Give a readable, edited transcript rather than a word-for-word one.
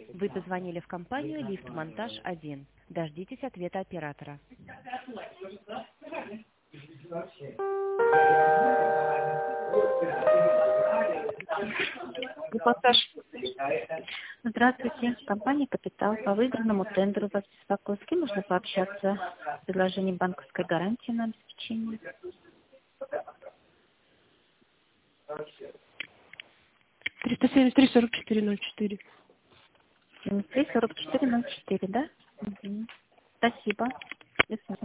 Вы позвонили в компанию «Лифтмонтаж-1». Дождитесь ответа оператора. Репортаж. Здравствуйте. Компания «Капитал». По выигранному тендеру вас беспокоит. С кем можно пообщаться? Предложение банковской гарантии на обеспечение. 373-44-04. 73-44-04, да? Угу. Спасибо. До свидания.